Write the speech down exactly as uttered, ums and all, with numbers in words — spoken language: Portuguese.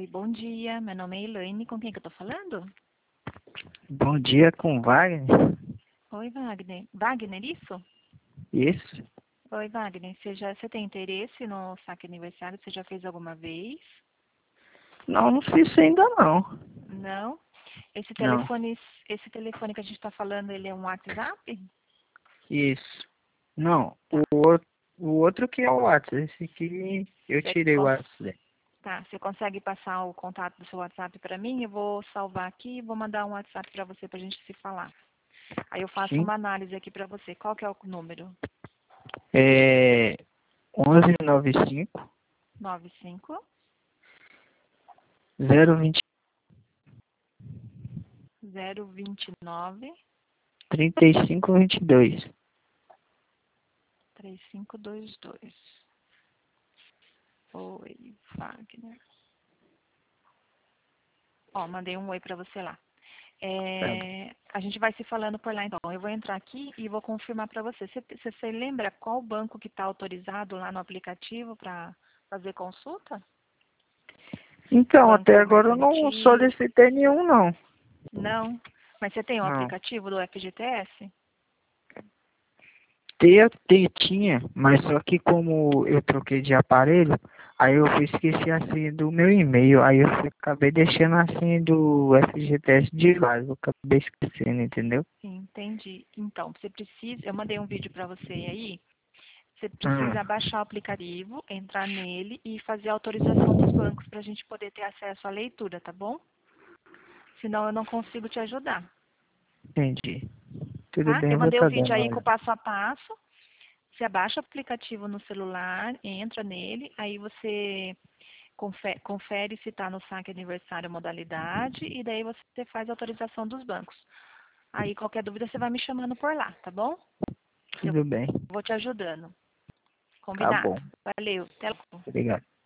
bom dia. Meu nome é Elaine. Com quem que eu tô falando? Bom dia, com Wagner. Oi, Wagner. Wagner, isso? Isso? Oi, Wagner. Você, já, você tem interesse no saque aniversário? Você já fez alguma vez? Não, não fiz isso ainda não. Não? Esse Não. telefone, esse telefone que a gente está falando, ele é um WhatsApp? Isso. Não, o, Tá. outro- o outro que é o WhatsApp. Esse aqui eu Você, tirei o cons WhatsApp. tá. Você consegue passar o contato do seu WhatsApp para mim? Eu vou salvar aqui e vou mandar um WhatsApp para você para a gente se falar. Aí eu faço Sim. uma análise aqui para você. Qual que é o número? É onze noventa e cinco, nove cinco zero vinte, zero vinte e nove trinta e cinco, vinte e dois. três cinco dois dois. Oi, Wagner. Ó, mandei um oi pra você lá. Tá bom. É, a gente vai se falando por lá então. Eu vou entrar aqui e vou confirmar para você. Você, você, você lembra qual banco que está autorizado lá no aplicativo para fazer consulta? Então, até Banco agora eu não Mercantil? solicitei nenhum, não. Não. Mas você tem o Não. aplicativo do F G T S? Ter, ter, tinha, mas só que como eu troquei de aparelho, aí eu fui esquecer a senha do meu e-mail, aí eu fui- acabei deixando a senha do F G T S de lado, eu acabei esquecendo, entendeu? Entendi. Então, você precisa. Eu mandei um vídeo para você aí. Você Hum, precisa baixar o aplicativo, entrar nele e fazer a autorização dos bancos para a gente poder ter acesso à leitura, tá bom? Senão eu não consigo te ajudar, entendi. Tudo tá? bem, Eu eu vou mandei o estar vídeo dando uma aí com o olhada. passo a passo. Você abaixa o aplicativo no celular, entra nele, aí você confe- confere se está no saque aniversário modalidade e daí você faz a autorização dos bancos. Aí qualquer dúvida você vai me chamando por lá, tá bom? Eu Tudo bem, vou te ajudando. tá Combinado. bom. Valeu. Até logo. Obrigado.